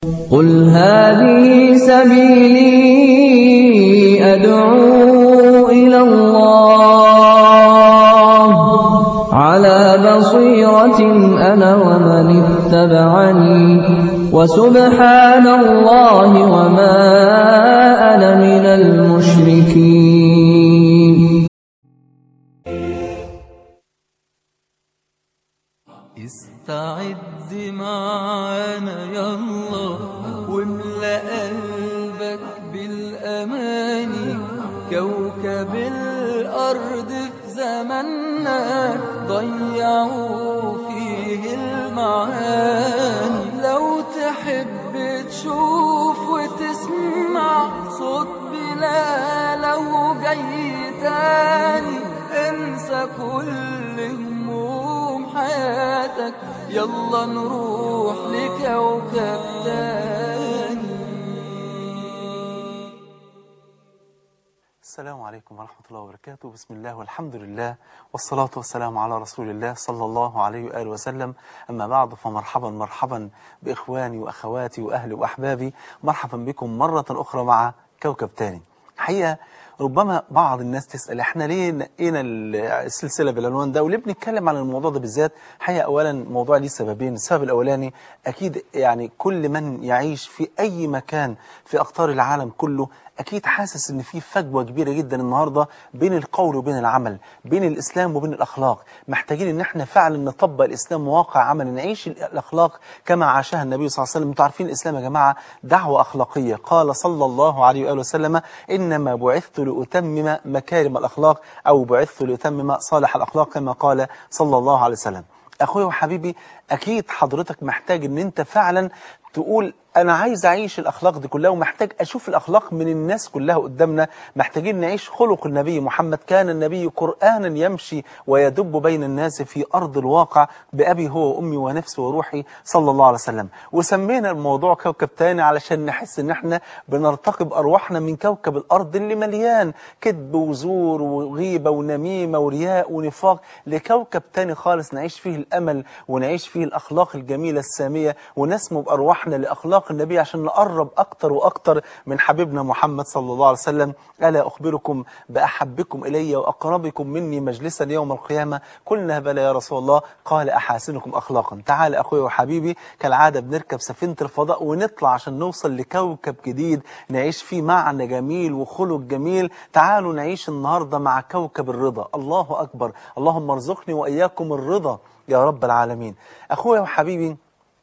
قُلْ هَٰذِهِ سَبِيلِي أَدْعُو إِلَى اللَّهِ ۚ عَلَىٰ بَصِيرَةٍ أَنَا وَمَنِ اتَّبَعَنِي ۖ وَسُبْحَانَ اللَّهِ وَمَا أَنَا مِنَ الْمُشْرِكِينَ. استعد معانا يلا واملأ قلبك بالأماني، كوكب الأرض في زماننا ضيعوا فيه المعاني. لو تحب تشوف وتسمع صوت بلاله جاي تاني، انسى كل هموم حياتك، يلا نروح لكوكب تاني. السلام عليكم ورحمة الله وبركاته. بسم الله والحمد لله والصلاة والسلام على رسول الله صلى الله عليه وآله وسلم. أما بعد، فمرحبا مرحبا بإخواني وأخواتي وأهلي وأحبابي، مرحبا بكم مرة أخرى مع كوكب تاني. حقيقة ربما بعض الناس تسأل احنا ليه نقينا السلسلة بالعنوان ده وليه بنتكلم عن الموضوع ده بالذات. حقيقة أولا الموضوع ليه سببين. السبب الأولاني أكيد يعني كل من يعيش في أي مكان في أقطار العالم كله أكيد حاسس إن في فجوة كبيرة جدا النهاردة بين القول وبين العمل، بين الإسلام وبين الأخلاق. محتاجين إن احنا فعلا نطبق الإسلام واقع عمل، نعيش الأخلاق كما عاشها النبي صلى الله عليه وسلم. انتوا عارفين الإسلام يا جماعة دعوة أخلاقية. قال صلى الله عليه وآله وسلم: إنما بعثت لأتمم مكارم الأخلاق، أو بعثت لأتمم صالح الأخلاق، كما قال صلى الله عليه وسلم. أخوي وحبيبي، أكيد حضرتك محتاج إن أنت فعلا تقول أنا عايز أعيش الأخلاق دي كلها، ومحتاج أشوف الأخلاق من الناس كلها قدامنا. محتاجين نعيش خلق النبي محمد. كان النبي قرآنا يمشي ويدب بين الناس في أرض الواقع، بأبي هو وأمي ونفسي وروحي صلى الله عليه وسلم. وسمينا الموضوع كوكب تاني علشان نحس إن احنا بنرتقي بأرواحنا من كوكب الأرض اللي مليان كذب وزور وغيبة ونميمة ورياء ونفاق، لكوكب تاني خالص نعيش فيه الأمل ونعيش فيه الأخلاق الجميلة السامية، ونسمو بأرواحنا لأخلاق النبي عشان نقرب أكتر وأكتر من حبيبنا محمد صلى الله عليه وسلم. ألا أخبركم بأحبكم إلي وأقربكم مني مجلسا يوم القيامة؟ قلنا بلى يا رسول الله. قال: أحاسنكم أخلاقا. تعال أخوي وحبيبي، كالعادة بنركب سفينة الفضاء ونطلع عشان نوصل لكوكب جديد نعيش فيه معنى جميل وخلق جميل. تعالوا نعيش النهاردة مع كوكب الرضا. الله أكبر. اللهم ارزقني وإياكم الرضا يا رب العالمين. أخوي وحبيبي،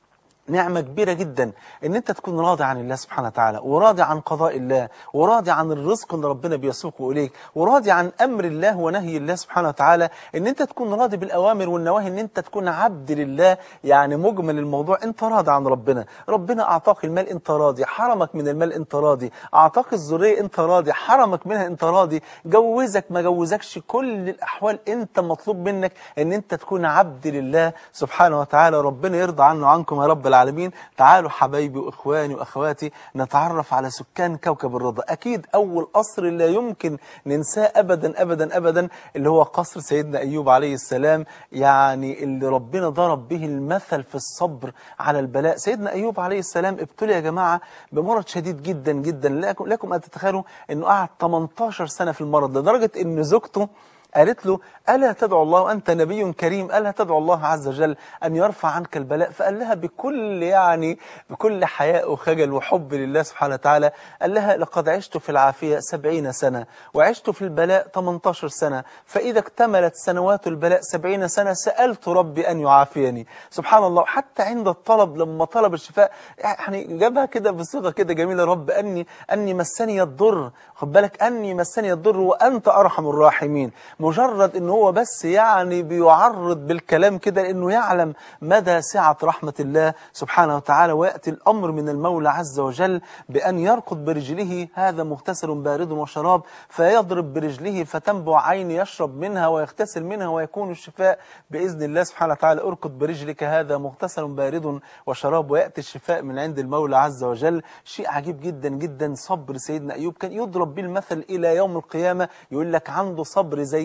نعمة كبيرة جدا ان انت تكون راضي عن الله سبحانه وتعالى، وراضي عن قضاء الله، وراضي عن الرزق اللي ربنا بيسوقه اليك، وراضي عن امر الله ونهي الله سبحانه وتعالى. ان انت تكون راضي بالاوامر والنواهي، ان انت تكون عبد لله. يعني مجمل الموضوع انت راضي عن ربنا. ربنا اعطاك المال انت راضي، حرمك من المال انت راضي، اعطاك الذريه انت راضي، حرمك منها انت راضي، جوزك ما جوزكش، كل الاحوال انت مطلوب منك ان انت تكون عبد لله سبحانه وتعالى. ربنا يرضى عنه وعنكم يا رب العالمين. تعالوا حبايبي واخواني واخواتي نتعرف على سكان كوكب الرضا. اكيد اول قصر لا يمكن ننساه ابدا ابدا ابدا اللي هو قصر سيدنا ايوب عليه السلام، يعني اللي ربنا ضرب به المثل في الصبر على البلاء. سيدنا ايوب عليه السلام ابتلي يا جماعه بمرض شديد جدا جدا. لكم ان تتخيلوا انه قعد 18 سنه في المرض، لدرجه ان زوجته قالت له: ألا تدعو الله وأنت نبي كريم، ألا تدعو الله عز وجل أن يرفع عنك البلاء؟ فقال لها بكل حياء وخجل وحب لله سبحانه وتعالى، قال لها: لقد عشت في العافية 70 سنة وعشت في البلاء 18 سنة، فإذا اكتملت سنوات البلاء 70 سنة سألت ربي أن يعافيني. سبحان الله. حتى عند الطلب لما طلب الشفاء يعني جابها كده بصيغة كده جميلة: رب أني مسني الضر، خد بالك، أني مسني الضر وأنت أرحم الراحمين. مجرد إنه هو بس يعني بيعرض بالكلام كده لأنه يعلم مدى سعة رحمة الله سبحانه وتعالى. ويأتي الأمر من المولى عز وجل بأن يركض برجله، هذا مغتسل بارد وشراب، فيضرب برجله فتنبع عين يشرب منها ويغتسل منها ويكون الشفاء بإذن الله سبحانه وتعالى. اركض برجلك هذا مغتسل بارد وشراب، ويأتي الشفاء من عند المولى عز وجل. شيء عجيب جدا جدا. صبر سيدنا أيوب كان يضرب به المثل إلى يوم القيامة. يقول لك عنده صبر زي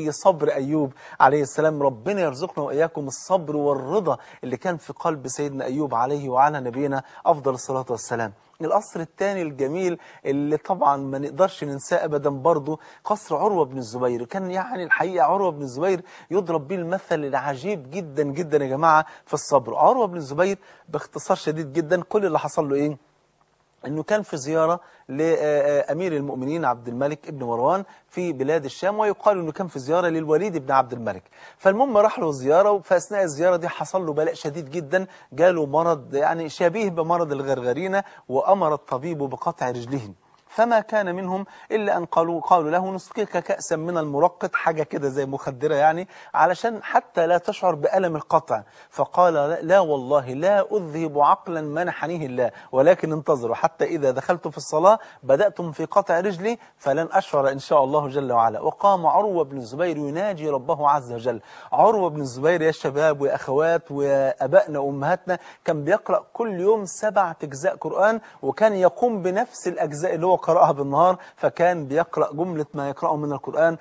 زي صبر أيوب عليه السلام. ربنا يرزقنا وإياكم الصبر والرضا اللي كان في قلب سيدنا أيوب عليه وعلى نبينا أفضل الصلاة والسلام. القصر الثاني الجميل اللي طبعا ما نقدرش ننساه أبدا برضه قصر عروة بن الزبير. كان يعني الحقيقة عروة بن الزبير يضرب به المثل العجيب جدا جدا يا جماعة في الصبر. عروة بن الزبير باختصار شديد جدا كل اللي حصل له إيه؟ انه كان في زيارة لأمير المؤمنين عبد الملك ابن مروان في بلاد الشام، ويقال انه كان في زيارة للوليد بن عبد الملك. فالمهم راح له زيارة، وفي أثناء الزيارة دي حصل له بلاء شديد جدا، جاله مرض يعني شبيه بمرض الغرغرينة، وأمر الطبيب بقطع رجله. فما كان منهم إلا أن قالوا له نسقيك كأسا من المرقد، حاجة كده زي مخدرة يعني، علشان حتى لا تشعر بألم القطع. فقال لا والله لا أذهب عقلا منحنيه الله، ولكن انتظروا حتى إذا دخلت في الصلاة بدأتم في قطع رجلي فلن أشعر إن شاء الله جل وعلا. وقام عروة بن الزبير يناجي ربه عز وجل. عروة بن الزبير يا شباب ويا أخوات وأبائنا وأمهاتنا كان بيقرأ كل يوم 7 أجزاء قرآن، وكان يقوم بنفس الأجزاء اللي هو قرأها بالنهار، فكان بيقرأ جملة ما يقرأه من القرآن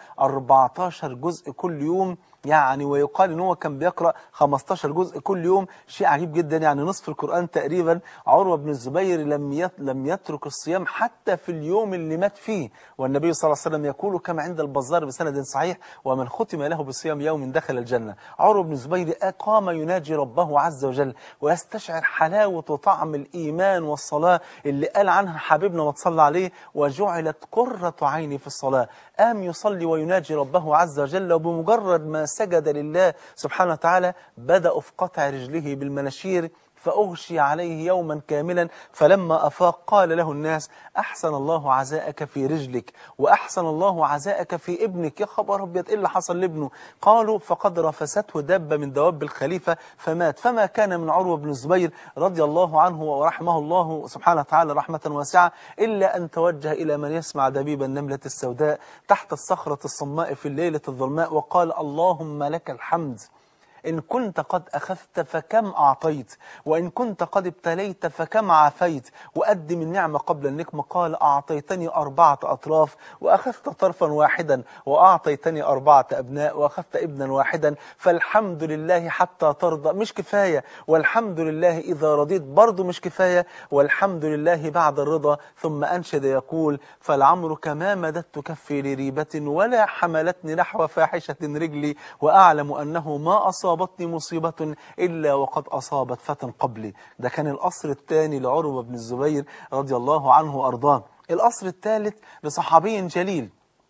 14 جزء كل يوم يعني. ويقال ان هو كان بيقرأ 15 جزء كل يوم، شيء عجيب جدا يعني نصف القرآن تقريبا. عروة بن الزبير لم يترك الصيام حتى في اليوم اللي مات فيه، والنبي صلى الله عليه وسلم يقول كما عند البزار بسند صحيح ومن ختم له بصيام يوم دخل الجنة. عروة بن الزبير قام يناجي ربه عز وجل ويستشعر حلاوة وطعم الإيمان والصلاة اللي قال عنها حبيبنا وتصلى عليه وجعلت قرة عيني في الصلاة. قام يصلي ويناجي ربه عز وجل، وبمجرد ما سجد لله سبحانه وتعالى بدأوا في قطع رجله بالمناشير، فأغشي عليه يوما كاملا. فلما أفاق قال له الناس أحسن الله عزاءك في رجلك وأحسن الله عزاءك في ابنك. يا خبر أبيض إيه اللي حصل لابنه؟ قالوا فقد رفسته دابة من دواب الخليفة فمات. فما كان من عروة بن الزبير رضي الله عنه ورحمه الله سبحانه وتعالى رحمة واسعة إلا أن توجه إلى من يسمع دبيب النملة السوداء تحت الصخرة الصماء في الليلة الظلماء وقال اللهم لك الحمد، إن كنت قد أخذت فكم أعطيت، وإن كنت قد ابتليت فكم عافيت، وقدم النعمة قبل النقمة. قال أعطيتني 4 أطراف وأخذت طرفا واحدا، وأعطيتني 4 أبناء وأخذت ابنا واحدا، فالحمد لله حتى ترضى مش كفاية، والحمد لله إذا رضيت برضو مش كفاية، والحمد لله بعد الرضا. ثم أنشد يقول فالعمرك ما مددت كفي لريبة ولا حملتني نحو فاحشة رجلي، وأعلم أنه ما أصابتني مصيبة إلا وقد أصابت فتى قبلي. ده كان القصر الثاني لعروة بن الزبير رضي الله عنه وأرضاه. القصر الثالث لصحابي جليل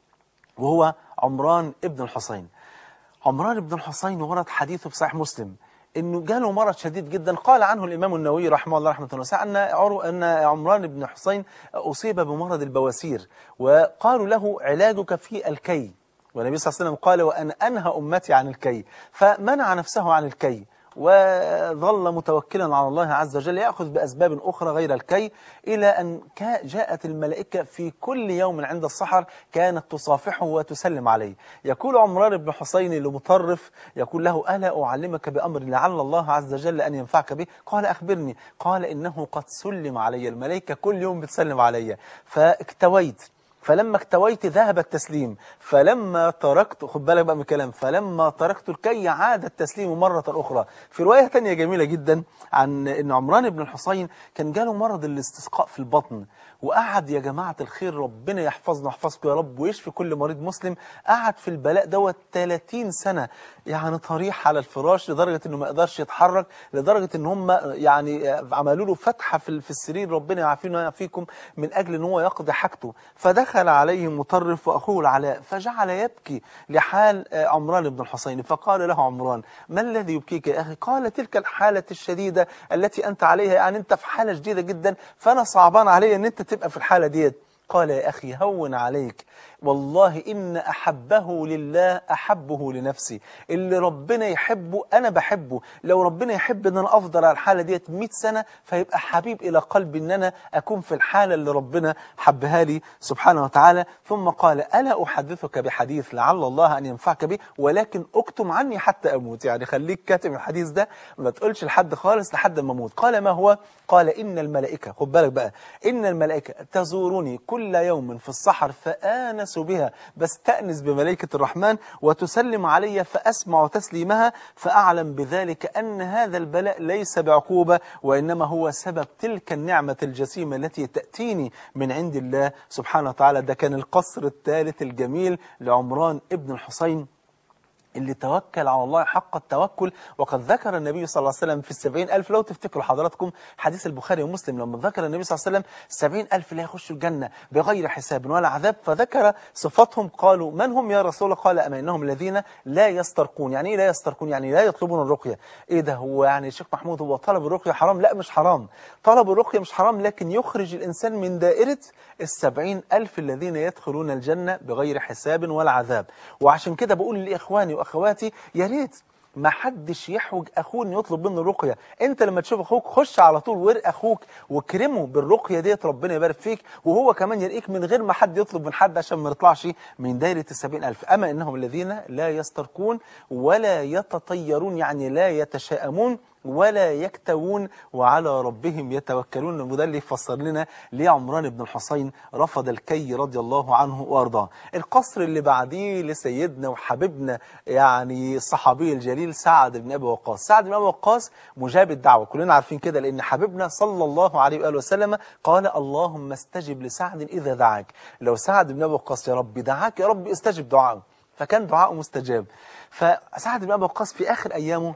وهو عمران ابن الحصين. عمران بن الحصين ورد حديثه في صحيح مسلم انه جاله مرض شديد جدا. قال عنه الامام النووي رحمه الله رحمه واسعه ان عمران بن الحصين اصيب بمرض البواسير، وقالوا له علاجك في الكي، والنبي صلى الله عليه وسلم قال وأن أنهى أمتي عن الكي، فمنع نفسه عن الكي وظل متوكلا على الله عز وجل يأخذ بأسباب أخرى غير الكي، إلى أن جاءت الملائكة في كل يوم عند السحر كانت تصافحه وتسلم عليه. يقول عمران بن حصين لمطرف يقول له ألا أعلمك بأمر لعل الله عز وجل أن ينفعك به؟ قال أخبرني. قال إنه قد سلم علي، الملائكة كل يوم بتسلم علي، فاكتويت، فلما اكتويت ذهب التسليم، فلما تركت، خد بالك بقى من الكلام، فلما تركت الكي عاد التسليم مرة أخرى. في رواية تانية جميلة جدا عن أن عمران بن الحصين كان جاله مرض الاستسقاء في البطن، وقعد يا جماعة الخير ربنا يحفظنا ويحفظكم يا رب ويشفي كل مريض مسلم، قعد في البلاء دوت 30 سنة يعني طريح على الفراش، لدرجة أنه ما يقدرش يتحرك، لدرجة أن هم يعني عملوا له فتحة في السرير، ربنا يعافينا ويعافيكم، من أجل أن هو يقضي حاجته. فدخل عليه مطرف وأخوه العلاء فجعل يبكي لحال عمران بن الحصين، فقال له عمران ما الذي يبكيك يا أخي؟ قال تلك الحالة الشديدة التي أنت عليها، يعني أنت في حالة شديدة جدا، فأنا صعبان علي أن أنت تبقى في الحالة ديت. قال يا أخي هون عليك، والله إن أحبه لله أحبه لنفسي، اللي ربنا يحبه أنا بحبه، لو ربنا يحب أن أنا أفضل على الحالة ديت 100 سنة فيبقى حبيب إلى قلبي أن أنا أكون في الحالة اللي ربنا حبها لي سبحانه وتعالى. ثم قال ألا أحدثك بحديث لعل الله أن ينفعك به ولكن أكتم عني حتى أموت، يعني خليك كاتم الحديث ده ما تقولش لحد خالص لحد ما أموت. قال ما هو؟ قال إن الملائكة، خد بالك بقى، إن الملائكة تزورني كل كل يوم في السحر فآنس بها، بستأنس بملائكة الرحمن وتسلم علي فأسمع تسليمها، فأعلم بذلك أن هذا البلاء ليس بعقوبة، وإنما هو سبب تلك النعمة الجسيمة التي تأتيني من عند الله سبحانه وتعالى. ده كان القصر الثالث الجميل لعمران ابن الحصين اللي توكل على الله حق التوكل. وقد ذكر النبي صلى الله عليه وسلم في 70,000، لو تفتكروا حضراتكم حديث البخاري ومسلم لما ذكر النبي صلى الله عليه وسلم 70,000 لا يخشوا الجنة بغير حساب ولا عذاب، فذكر صفاتهم. قالوا من هم يا رسول الله؟ قال أما إنهم الذين لا يسترقون. يعني إيه لا يسترقون؟ يعني لا يطلبون الرقية. إيه ده؟ هو يعني الشيخ محمود هو طلب الرقية حرام؟ لا مش حرام، طلب الرقية مش حرام، لكن يخرج الإنسان من دائرة 70,000 الذين يدخلون الجنة بغير حساب ولا عذاب. وعشان كده بقول لإخواني وأخواتي يا ريت ما حدش يحوج اخوه انه يطلب منه رقيه. انت لما تشوف اخوك خش على طول ورق اخوك واكرمه بالرقيه ديت، ربنا يبارك فيك، وهو كمان يرقيك من غير ما حد يطلب من حد عشان ما نطلعش من دايره 70,000. اما انهم الذين لا يسترقون ولا يتطيرون، يعني لا يتشاءمون ولا يكتوون وعلى ربهم يتوكلون. وده اللي يفسر لنا ليه عمران بن الحصين رفض الكي رضي الله عنه وارضاه. القصر اللي بعديه لسيدنا وحبيبنا يعني الصحابي الجليل سعد بن ابي وقاص. سعد بن ابي وقاص مجاب الدعوه، كلنا عارفين كده، لان حبيبنا صلى الله عليه واله وسلم قال اللهم استجب لسعد اذا دعاك. لو سعد بن ابي وقاص يا رب دعاك يا رب استجب دعاءه، فكان دعاءه مستجاب. فسعد بن ابي وقاص في اخر ايامه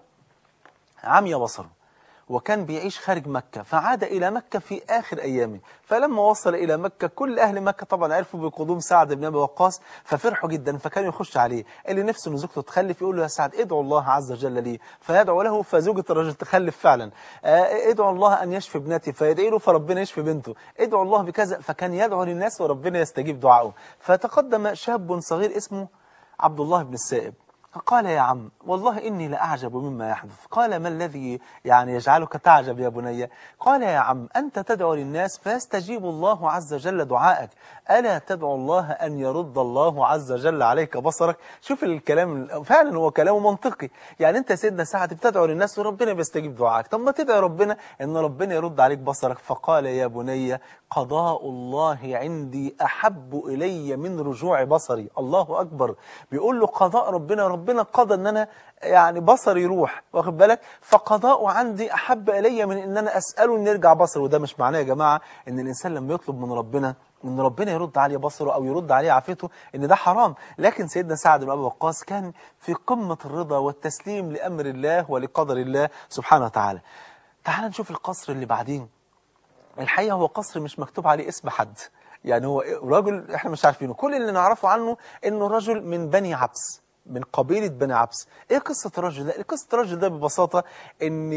عمي بصره، وكان بيعيش خارج مكة، فعاد إلى مكة في آخر أيامه. فلما وصل إلى مكة كل أهل مكة طبعا عرفوا بقدوم سعد بن أبي وقاص، ففرحوا جدا، فكانوا يخش عليه اللي نفسه إن زوجته تخلف يقول له يا سعد ادعو الله عز وجل لي، فيدعو له فزوجة الرجل تخلف فعلا. ادعو الله أن يشفي ابنتي، فيدعي له فربنا يشفي بنته. ادعو الله بكذا، فكان يدعو للناس وربنا يستجيب دعائه. فتقدم شاب صغير اسمه عبد الله بن السائب، فقال يا عم والله إني لأعجب مما يحدث. قال ما الذي يعني يجعلك تعجب يا بني؟ قال يا عم أنت تدعو للناس فيستجيب الله عز وجل دعائك، ألا تدعو الله أن يرد الله عز وجل عليك بصرك؟ شوف الكلام فعلا هو كلامه منطقي. يعني أنت سيدنا سعد بتدعو للناس وربنا بيستجيب دعائك، طب ما تدعي ربنا أن ربنا يرد عليك بصرك. فقال يا بني قضاء الله عندي أحب إلي من رجوع بصري. الله أكبر، بيقول له قضاء ربنا قضى ان انا يعني بصري يروح، واخد بالك، فقضاءه عندي احب الي من ان انا اساله ان يرجع بصره. وده مش معناه يا جماعه ان الانسان لما يطلب من ربنا ان ربنا يرد عليه بصره او يرد عليه عافيته ان ده حرام. لكن سيدنا سعد بن ابي وقاص كان في قمه الرضا والتسليم لامر الله ولقدر الله سبحانه وتعالى. تعال نشوف القصر اللي بعدين. الحقيقه هو قصر مش مكتوب عليه اسم حد، يعني هو رجل احنا مش عارفينه، كل اللي نعرفه عنه انه رجل من بني عبس، من قبيلة بني عبس. ايه قصة الرجل ده؟ قصة الرجل ده ببساطة ان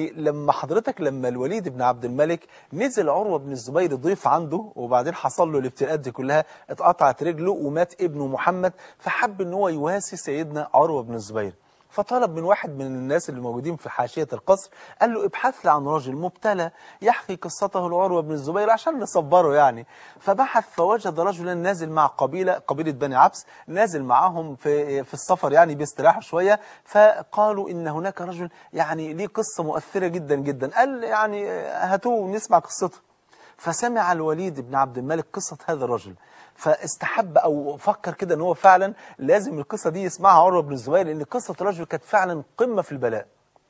لما الوليد بن عبد الملك نزل عروة بن الزبير ضيف عنده، وبعدين حصل له الابتلاءات دي كلها، اتقطعت رجله ومات ابنه محمد، فحب ان هو يواسي سيدنا عروة بن الزبير. فطلب من واحد من الناس اللي موجودين في حاشية القصر، قال له ابحث لي عن رجل مبتلى يحكي قصته لعروة بن الزبير عشان نصبره يعني. فبحث فوجد رجلا نازل مع قبيلة بني عبس، نازل معاهم في السفر يعني بيستراحوا شوية. فقالوا إن هناك رجل يعني ليه قصة مؤثرة جدا جدا، قال يعني هاتوه نسمع قصته. فسمع الوليد بن عبد الملك قصة هذا الرجل، فاستحب أو فكر كده ان هو فعلا لازم القصة دي يسمعها عروة بن الزبير، لأن قصة الرجل كانت فعلا قمة في البلاء.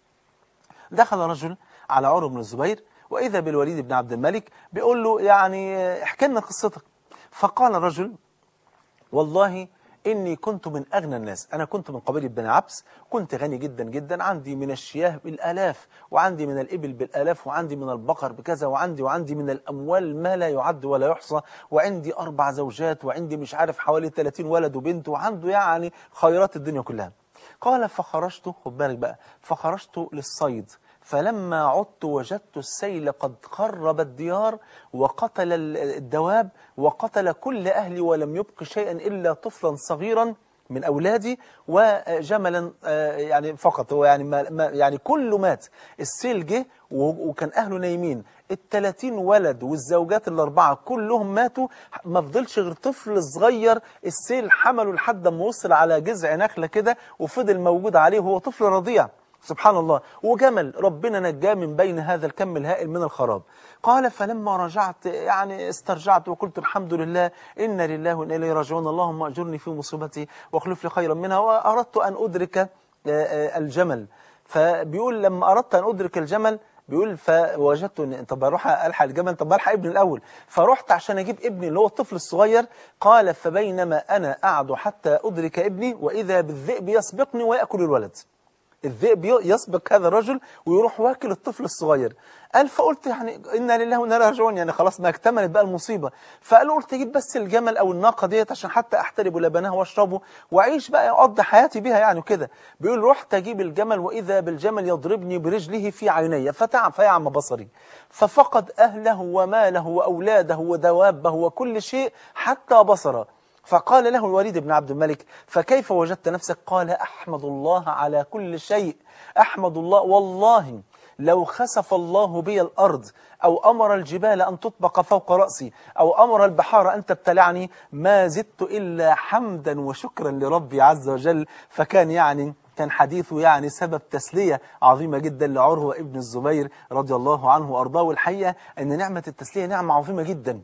دخل رجل على عروة بن الزبير وإذا بالوليد بن عبد الملك بيقول له يعني احكي لنا قصتك. فقال الرجل والله إني كنت من أغنى الناس، أنا كنت من قبيلة بني عبس، كنت غني جدا جدا، عندي من الشياه بالآلاف، وعندي من الإبل بالآلاف، وعندي من البقر بكذا، وعندي من الأموال ما لا يعد ولا يحصى، وعندي 4 زوجات، وعندي مش عارف حوالي 30 ولد وبنت، وعنده يعني خيرات الدنيا كلها. قال فخرجت، خد بالك بقى، فخرجت للصيد، فلما عدت وجدت السيل قد خرب الديار وقتل الدواب وقتل كل أهلي ولم يبق شيئا إلا طفلا صغيرا من أولادي وجملا يعني فقط، هو يعني كله مات. السيل جه وكان أهله نايمين، 30 ولد والزوجات 4 كلهم ماتوا، ما فضلش غير طفل صغير السيل حمله لحد ما وصل على جذع نخلة كده وفضل موجود عليه، هو طفل رضيع. سبحان الله. وجمل ربنا نجاه من بين هذا الكم الهائل من الخراب. قال فلما رجعت يعني استرجعت وقلت الحمد لله، إنا لله وإنا إليه راجعون، اللهم أجرني في مصيبتي واخلف لي خيرا منها. وأردت أن أدرك الجمل. فبيقول لما أردت أن أدرك الجمل، بيقول فوجدت ان طب اروح الحق الجمل، طب الحق ابني الاول. فرحت عشان اجيب ابني اللي هو الطفل الصغير. قال فبينما انا اعد حتى ادرك ابني واذا بالذئب يسبقني وياكل الولد. الذئب يسبق هذا الرجل ويروح واكل الطفل الصغير. قال فقلت يعني إنا لله وإنا إليه راجعون، يعني خلاص ما اكتملت بقى المصيبة. فقالوا قلت أجيب بس الجمل أو الناقة ديت عشان حتى أحترب لبنها وأشربه وأعيش بقى أقضي حياتي بها يعني كده. بيقول رحت أجيب الجمل وإذا بالجمل يضربني برجله في عيني فتعب فيعمى بصري، ففقد أهله وماله وأولاده ودوابه وكل شيء حتى بصره. فقال له الوليد بن عبد الملك فكيف وجدت نفسك؟ قال أحمد الله على كل شيء، أحمد الله والله لو خسف الله بي الأرض أو أمر الجبال أن تطبق فوق رأسي أو أمر البحار أن تبتلعني ما زدت إلا حمدا وشكرا لربي عز وجل. فكان يعني كان حديثه يعني سبب تسلية عظيمة جدا لعروة ابن الزبير رضي الله عنه وأرضاه. والحقيقة أن نعمة التسلية نعمة عظيمة جدا،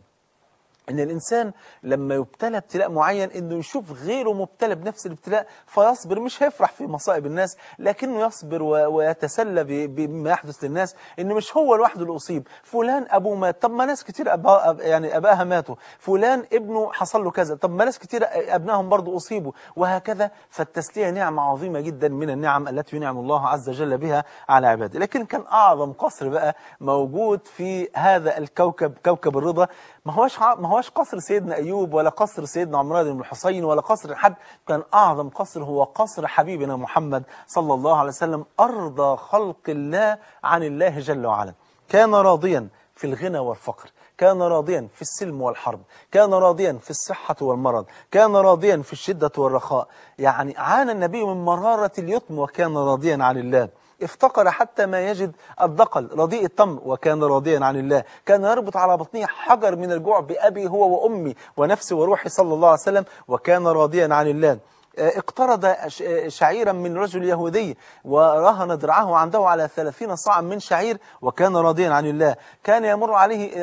إن الإنسان لما يبتلى ابتلاء معين إنه يشوف غيره مبتلى بنفس الابتلاء فيصبر. مش هيفرح في مصائب الناس لكنه يصبر ويتسلى بما يحدث للناس، إنه مش هو لوحده اللي أصيب. فلان أبوه مات، طب ما ناس كتير يعني أباها ماتوا. فلان ابنه حصل له كذا، طب ما ناس كتير أبنائهم برضو أصيبوا، وهكذا. فالتسلية نعمة عظيمة جدا من النعم التي ينعم الله عز وجل بها على عباده. لكن كان أعظم قصر بقى موجود في هذا الكوكب، كوكب الرضا. ما هوش قصر سيدنا أيوب ولا قصر سيدنا عمران بن الحصين ولا قصر حد. كان أعظم قصر هو قصر حبيبنا محمد صلى الله عليه وسلم، أرضى خلق الله عن الله جل وعلا. كان راضيا في الغنى والفقر، كان راضيا في السلم والحرب، كان راضيا في الصحة والمرض، كان راضيا في الشدة والرخاء. يعني عانى النبي من مرارة اليتم وكان راضيا عن الله. افتقر حتى ما يجد الدقل رديء التمر وكان راضيا عن الله. كان يربط على بطنه حجر من الجوع بأبي هو وأمي ونفسي وروحي صلى الله عليه وسلم وكان راضيا عن الله. اقترض شعيرا من رجل يهودي ورهن درعه عنده على 30 صاعا من شعير وكان راضيا عن الله. كان يمر عليه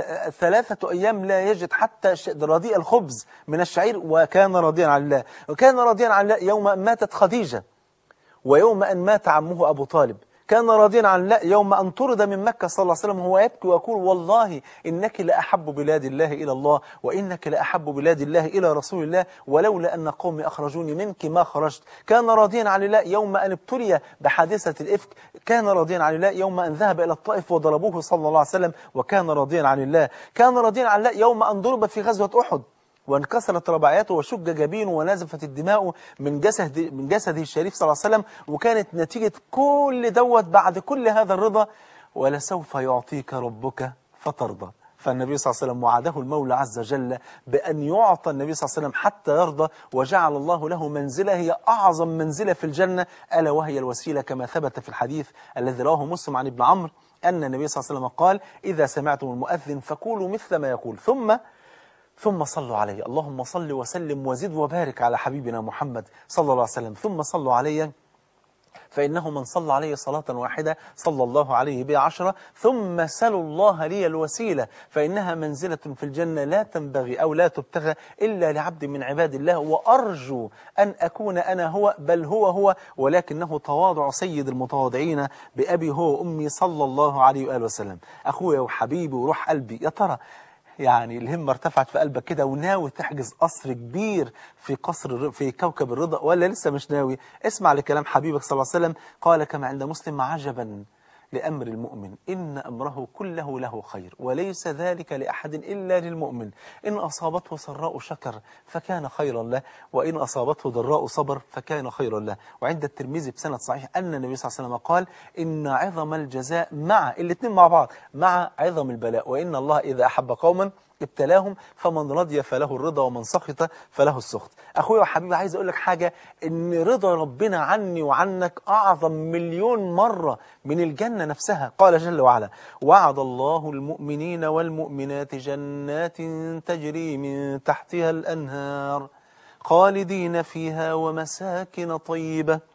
3 أيام لا يجد حتى رديء الخبز من الشعير وكان راضيا عن الله. وكان راضيا عن الله يوم ماتت خديجة ويوم أن مات عمه أبو طالب. كان راضيا عن الله يوم أن طرد من مكة صلى الله عليه وسلم وهو يبكي ويقول والله إنك لأحب بلاد الله إلى الله وإنك لأحب بلاد الله إلى رسول الله ولولا أن قومي أخرجوني منك ما خرجت. كان راضيا عن الله يوم أن ابتلي بحادثة الإفك. كان راضيا عن الله يوم أن ذهب إلى الطائف وضربوه صلى الله عليه وسلم وكان راضيا عن الله. كان راضيا عن الله يوم أن ضرب في غزوة أحد وانكسرت رباعياته وشج جبينه ونزفت الدماء من جسده الشريف صلى الله عليه وسلم. وكانت نتيجة كل دوت بعد كل هذا الرضا ولسوف يعطيك ربك فترضى. فالنبي صلى الله عليه وسلم وعده المولى عز وجل بأن يعطى النبي صلى الله عليه وسلم حتى يرضى، وجعل الله له منزلة هي أعظم منزلة في الجنة ألا وهي الوسيلة، كما ثبت في الحديث الذي رواه مسلم عن ابن عمرو أن النبي صلى الله عليه وسلم قال إذا سمعتم المؤذن فقولوا مثل ما يقول ثم صلوا عليه. اللهم صل وسلم وزد وبارك على حبيبنا محمد صلى الله عليه وسلم. ثم صلوا عليه فإنه من صلى عليه صلاة واحدة صلى الله عليه بها 10. ثم سلوا الله لي الوسيلة فإنها منزلة في الجنة لا تنبغي أو لا تبتغى إلا لعبد من عباد الله وأرجو أن أكون أنا هو بل هو ولكنه تواضع سيد المتواضعين بأبي هو وأمي صلى الله عليه وآله وسلم. أخويا وحبيبي وروح قلبي، يا ترى يعني الهمة ارتفعت في قلبك كده وناوي تحجز قصر كبير في كوكب الرضا ولا لسه مش ناوي؟ اسمع لكلام حبيبك صلى الله عليه وسلم قال كما عند مسلم عجبا لأمر المؤمن إن أمره كله له خير وليس ذلك لأحد إلا للمؤمن إن أصابته سراء شكر فكان خيرا له وإن أصابته ضراء صبر فكان خيرا له. وعند الترمذي بسند صحيح أن النبي صلى الله عليه وسلم قال إن عظم الجزاء مع الاثنين مع بعض مع عظم البلاء، وإن الله إذا أحب قوما ابتلاهم فمن رضي فله الرضا ومن سخط فله السخط. أخويا وحبيبي عايز أقول لك حاجة، إن رضا ربنا عني وعنك أعظم مليون مرة من الجنة نفسها. قال جل وعلا وعد الله المؤمنين والمؤمنات جنات تجري من تحتها الأنهار خالدين فيها ومساكن طيبة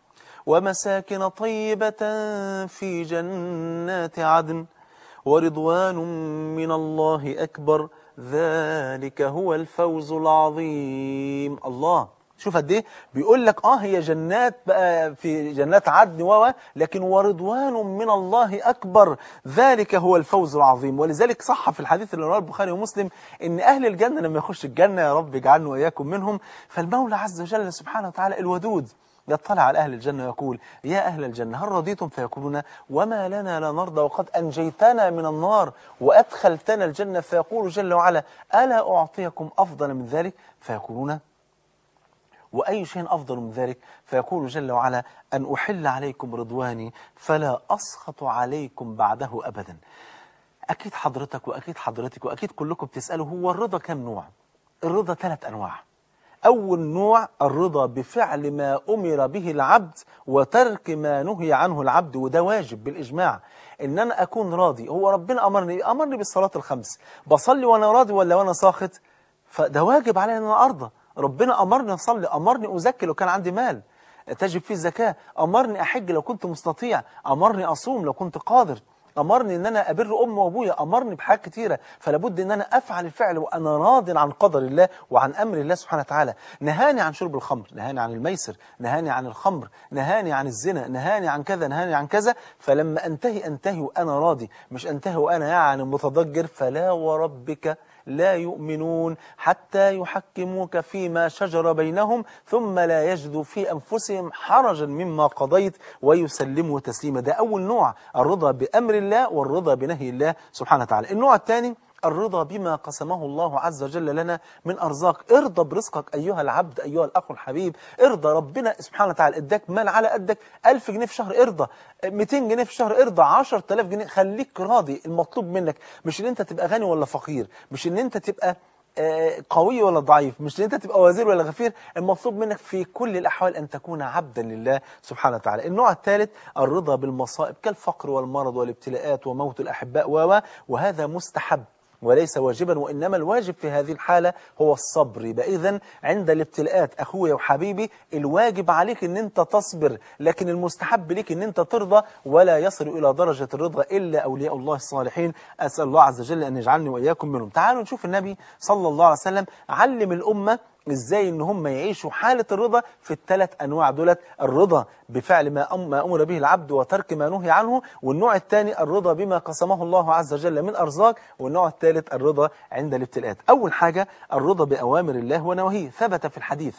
ومساكن طيبة في جنات عدن ورضوان من الله أكبر ذلك هو الفوز العظيم. الله، شوف قد ايه بيقول لك هي جنات بقى، في جنات عدن لكن ورضوان من الله أكبر ذلك هو الفوز العظيم. ولذلك صح في الحديث اللي رواه البخاري ومسلم إن أهل الجنة لما يخش الجنة، يا رب اجعلنا وإياكم منهم، فالمولى عز وجل سبحانه وتعالى الودود يطلع على أهل الجنة ويقول: يا أهل الجنة هل رضيتم؟ فيقولون: وما لنا لا نرضى وقد أنجيتنا من النار وأدخلتنا الجنة. فيقول جل وعلا: ألا أعطيكم أفضل من ذلك؟ فيقولون: وأي شيء أفضل من ذلك؟ فيقول جل وعلا: أن أحل عليكم رضواني فلا أسخط عليكم بعده أبدا. أكيد حضرتك وأكيد حضرتك وأكيد كلكم بتسألوا: هو الرضا كم نوع؟ الرضا 3 أنواع. أول نوع الرضا بفعل ما أمر به العبد وترك ما نهي عنه العبد، وده واجب بالإجماع إن أنا أكون راضي. هو ربنا أمرني بالصلاة الخمس، بصلي وأنا راضي ولا وأنا ساخط؟ فده واجب علي أن أنا أرضى. ربنا أمرني أصلي، أمرني أزكي لو كان عندي مال تجب فيه الزكاة، أمرني أحج لو كنت مستطيع، أمرني أصوم لو كنت قادر، أمرني أن أنا أبر أمي وأبويا، أمرني بحاجات كتيرة. فلابد أن أنا أفعل الفعل وأنا راض عن قدر الله وعن أمر الله سبحانه وتعالى. نهاني عن شرب الخمر، نهاني عن الميسر، نهاني عن الخمر، نهاني عن الزنا، نهاني عن كذا، نهاني عن كذا. فلما أنتهي وأنا راضي، مش أنتهي وأنا يعني متضجر. فلا وربك لا يؤمنون حتى يحكموك فيما شجر بينهم ثم لا يجدوا في أنفسهم حرجا مما قضيت ويسلموا تسليما. ده أول نوع، الرضا بأمر الله والرضا بنهي الله سبحانه وتعالى. النوع الثاني الرضا بما قسمه الله عز وجل لنا من أرزاق. ارضى برزقك أيها العبد، أيها الأخ الحبيب، ارضى. ربنا سبحانه وتعالى اداك مال على قدك، 1000 جنيه في شهر ارضى، 200 جنيه في شهر ارضى، 10000 جنيه، خليك راضي. المطلوب منك مش ان انت تبقى غني ولا فقير، مش ان انت تبقى قوي ولا ضعيف، مش ان انت تبقى وزير ولا غفير. المطلوب منك في كل الأحوال أن تكون عبدا لله سبحانه وتعالى. النوع الثالث الرضا بالمصائب كالفقر والمرض والابتلاءات وموت الأحباء وهذا مستحب وليس واجبا، وإنما الواجب في هذه الحالة هو الصبر. يبقى إذن عند الابتلاءات أخويا وحبيبي الواجب عليك أن أنت تصبر، لكن المستحب لك أن أنت ترضى، ولا يصل إلى درجة الرضا إلا أولياء الله الصالحين. أسأل الله عز وجل أن يجعلني وإياكم منهم. تعالوا نشوف النبي صلى الله عليه وسلم علم الأمة ازاي ان هم يعيشوا حالة الرضا في ال3 أنواع دولت: الرضا بفعل ما أمر به العبد وترك ما نهي عنه، والنوع الثاني الرضا بما قسمه الله عز وجل من أرزاق، والنوع الثالث الرضا عند الابتلاءات. أول حاجة الرضا بأوامر الله ونواهيه. ثبت في الحديث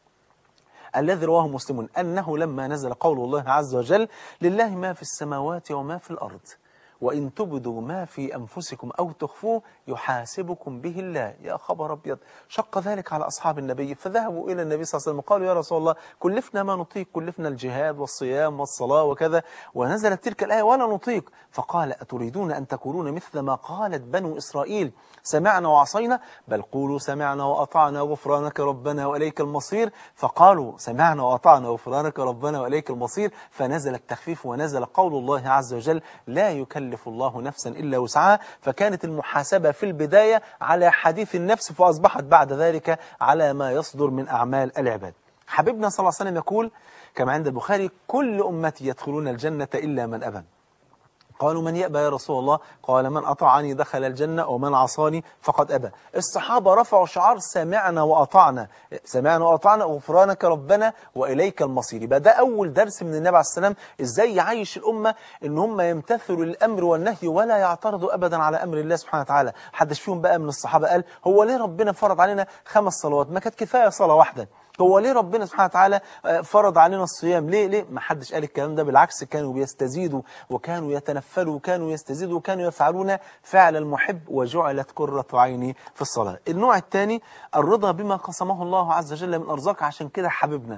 الذي رواه مسلم أنه لما نزل قول الله عز وجل: لله ما في السماوات وما في الأرض وإن تبدوا ما في أنفسكم أو تخفوه يحاسبكم به الله. يا خبر أبيض، شق ذلك على أصحاب النبي فذهبوا إلى النبي صلى الله عليه وسلم قالوا: يا رسول الله كلفنا ما نطيق، كلفنا الجهاد والصيام والصلاة وكذا، ونزلت تلك الآية ولا نطيق. فقال: أتريدون أن تكونون مثل ما قالت بنو إسرائيل سمعنا وعصينا؟ بل قولوا سمعنا وأطعنا غفرانك ربنا وإليك المصير. فقالوا سمعنا وأطعنا غفرانك ربنا وإليك المصير، فنزل التخفيف ونزل قول الله عز وجل: لا يكلف الله نفسا إلا وسعها. فكانت المحاسبة في البداية على حديث النفس، فأصبحت بعد ذلك على ما يصدر من أعمال العباد. حبيبنا صلى الله عليه وسلم يقول كما عند البخاري: كل أمتي يدخلون الجنة إلا من أبى. قالوا: من يأبى يا رسول الله؟ قال: من أطاعني دخل الجنة ومن عصاني فقد أبى. الصحابة رفعوا شعار سمعنا وأطعنا، سمعنا وأطعنا غفرانك ربنا وإليك المصير. يبقى ده أول درس من النبي عليه السلام، إزاي يعيش الأمة إن هم يمتثلوا الأمر والنهي ولا يعترضوا أبدا على أمر الله سبحانه وتعالى. حدش فيهم بقى من الصحابة قال: هو ليه ربنا فرض علينا 5 صلوات؟ ما كانت كفاية صلاة واحدة. هو ليه ربنا سبحانه وتعالى فرض علينا الصيام؟ ليه؟ ما حدش قال الكلام ده، بالعكس كانوا بيستزيدوا وكانوا يتنفلوا وكانوا يستزيدوا وكانوا يفعلون فعل المحب وجعلت قرة عيني في الصلاة. النوع الثاني الرضا بما قسمه الله عز وجل من أرزاق. عشان كده حبيبنا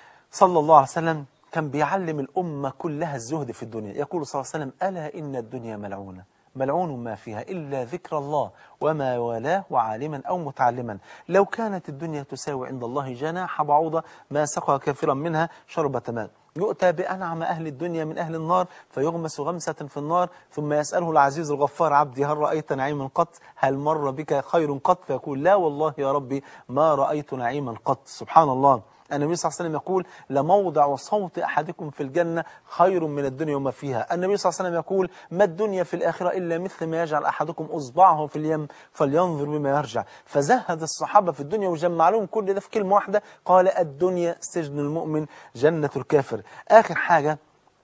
صلى الله عليه وسلم كان بيعلم الأمة كلها الزهد في الدنيا. يقول صلى الله عليه وسلم: ألا إن الدنيا ملعونة ملعون ما فيها إلا ذكر الله وما والاه وعالما أو متعلما. لو كانت الدنيا تساوي عند الله جناح بعوضة ما سقى كافرا منها شربة ماء. يؤتى بأنعم أهل الدنيا من أهل النار فيغمس غمسة في النار ثم يسأله العزيز الغفار: عبدي هل رأيت نعيما قط؟ هل مر بك خير قط؟ فيقول: لا والله يا ربي ما رأيت نعيما قط. سبحان الله. النبي صلى الله عليه وسلم يقول لموضع صوت أحدكم في الجنة خير من الدنيا وما فيها. النبي صلى الله عليه وسلم يقول ما الدنيا في الآخرة إلا مثل ما يجعل أحدكم أصبعه في اليم فلينظر بما يرجع. فزهد الصحابة في الدنيا وجمع لهم كل ده في كلمة واحدة، قال الدنيا سجن المؤمن جنة الكافر. آخر حاجة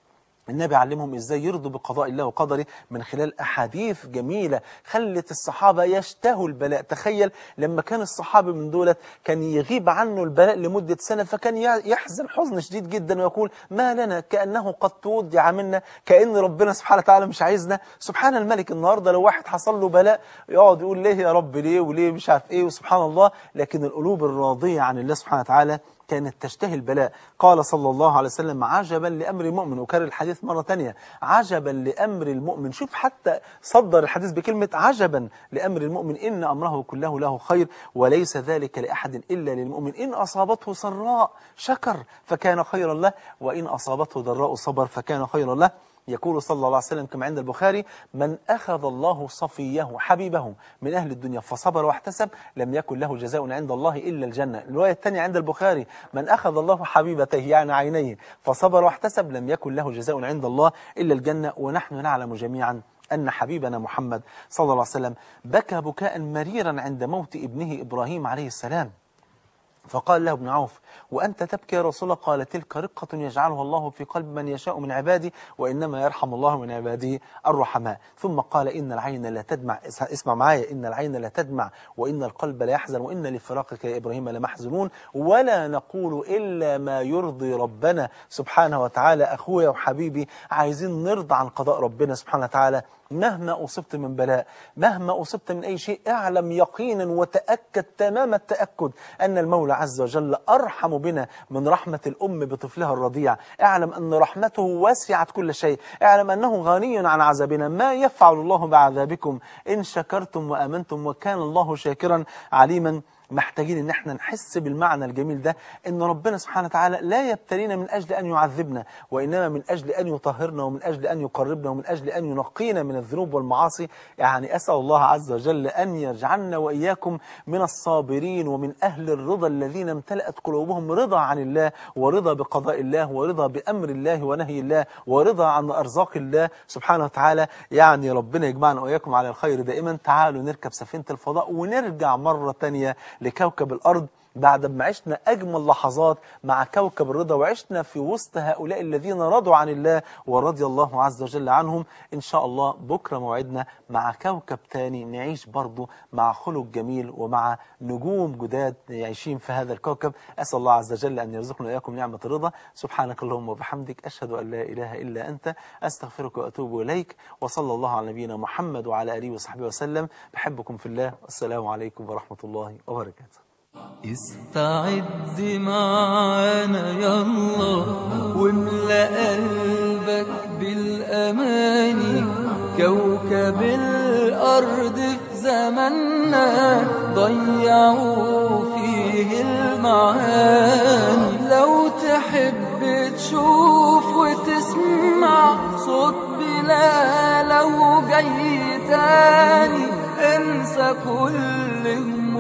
النبي علمهم ازاي يرضوا بقضاء الله وقدره من خلال احاديث جميله خلت الصحابه يشتهوا البلاء. تخيل لما كان الصحابي من دولت كان يغيب عنه البلاء لمده سنه، فكان يحزن حزن شديد جدا ويقول ما لنا كانه قد تودع منا، كان ربنا سبحانه وتعالى مش عايزنا. سبحان الملك النهارده لو واحد حصل له بلاء يقعد يقول ليه يا رب ليه وليه مش عارف ايه، وسبحان الله. لكن القلوب الراضيه عن الله سبحانه وتعالى كانت تشتهي البلاء. قال صلى الله عليه وسلم عجبا لأمر المؤمن، وكرر الحديث مرة تانية عجبا لأمر المؤمن. شوف حتى صدر الحديث بكلمة عجبا لأمر المؤمن إن أمره كله له خير وليس ذلك لأحد إلا للمؤمن إن أصابته سراء شكر فكان خيرا له وإن أصابته ضراء صبر فكان خيرا له. يقول صلى الله عليه وسلم كما عند البخاري من أخذ الله صفيه حبيبه من أهل الدنيا فصبر واحتسب لم يكن له جزاء عند الله إلا الجنة. الرواية الثانية عند البخاري من أخذ الله حبيبته يعني عينيه فصبر واحتسب لم يكن له جزاء عند الله إلا الجنة. ونحن نعلم جميعا أن حبيبنا محمد صلى الله عليه وسلم بكى بكاء مريرا عند موت ابنه إبراهيم عليه السلام، فقال له ابن عوف وأنت تبكي يا رسول الله؟ قال تلك رقة يجعلها الله في قلب من يشاء من عباده وإنما يرحم الله من عباده الرحماء. ثم قال إن العين لا تدمع، اسمع معايا، إن العين لا تدمع وإن القلب لا يحزن وإن لفراقك يا إبراهيم لمحزنون ولا نقول إلا ما يرضي ربنا سبحانه وتعالى. أخويا وحبيبي عايزين نرضى عن قضاء ربنا سبحانه وتعالى. مهما أصبت من بلاء، مهما أصبت من أي شيء، اعلم يقينا وتأكد تمام التأكد أن المولى عز وجل أرحم بنا من رحمة الأم بطفلها الرضيع. اعلم أن رحمته وسعت كل شيء، اعلم أنه غني عن عذابنا. ما يفعل الله بعذابكم إن شكرتم وآمنتم وكان الله شاكرا عليما. محتاجين ان احنا نحس بالمعنى الجميل ده، ان ربنا سبحانه وتعالى لا يبتلينا من اجل ان يعذبنا وانما من اجل ان يطهرنا ومن اجل ان يقربنا ومن اجل ان ينقينا من الذنوب والمعاصي. يعني اسال الله عز وجل ان يجعلنا واياكم من الصابرين ومن اهل الرضا الذين امتلأت قلوبهم رضا عن الله ورضا بقضاء الله ورضا بامر الله ونهي الله ورضا عن ارزاق الله سبحانه وتعالى. يعني ربنا يجمعنا واياكم على الخير دائما. تعالوا نركب سفينة الفضاء ونرجع مرة تانية لكوكب الأرض بعد ما عشنا أجمل لحظات مع كوكب الرضا وعشنا في وسط هؤلاء الذين رضوا عن الله ورضي الله عز وجل عنهم. إن شاء الله بكرة موعدنا مع كوكب تاني نعيش برضو مع خلق جميل ومع نجوم جداد عايشين في هذا الكوكب. أسأل الله عز وجل أن يرزقنا وإياكم نعمة الرضا. سبحانك اللهم وبحمدك أشهد أن لا إله إلا أنت أستغفرك وأتوب إليك. وصلى الله على نبينا محمد وعلى آله وصحبه وسلم. بحبكم في الله والسلام عليكم ورحمة الله وبركاته. استعد معانا يلا واملأ قلبك بالأماني. كوكب الأرض في زماننا ضيعوا فيه المعاني. لو تحب تشوف وتسمع صوت بلاله جاي تاني انسى كل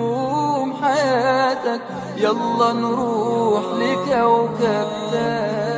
هموم حياتك يلا نروح لكوكب تاني.